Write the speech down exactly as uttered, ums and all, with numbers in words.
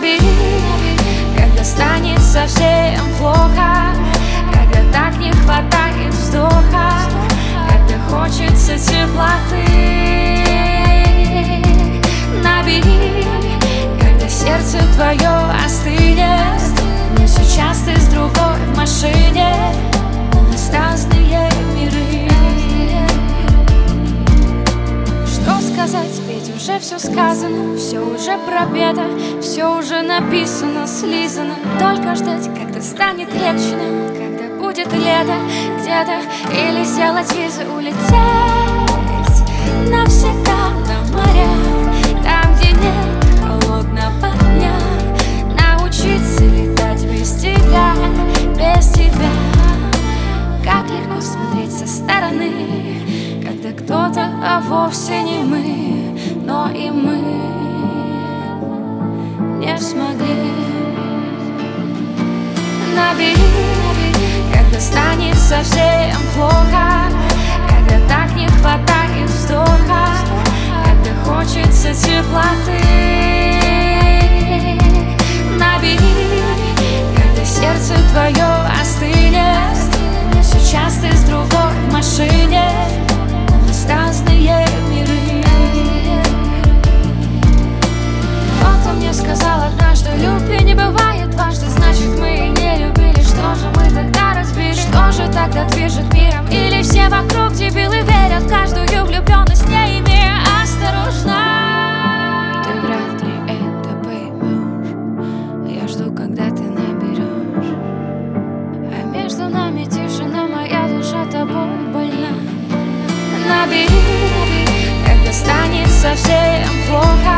Набери, когда станет совсем плохо, когда так не хватает вздоха, когда хочется теплоты. Набери, когда сердце твое остынет, но сейчас ты с другой в машине. У нас разные миры. Что сказать, ведь уже все сказано, все уже пропето, все уже написано, слизано. Только ждать, когда станет легче нам, когда будет лето где-то, или сделать визу, улететь навсегда на моря, там, где нет холодного дня. Научиться летать без тебя, без тебя. Как легко смотреть со стороны, когда кто-то, а вовсе не мы, но и мы не смогли. Набери, когда станет совсем плохо, когда так не хватает вздоха, когда хочется теплоты. Набери, когда сердце твое остынет, но сейчас ты с другой в машине. У нас разные миры. Кто-то мне сказал однажды, любви не бывает дважды, значит мы и не любили. Что же мы тогда разбили? Что же тогда движет миром? Или все вокруг дебилы верят в каждую влюбленность, не имея осторожно? Ты вряд ли это поймешь, я жду, когда ты наберешь. А между нами тишина, моя душа тобой больна. Набери, когда станет совсем плохо,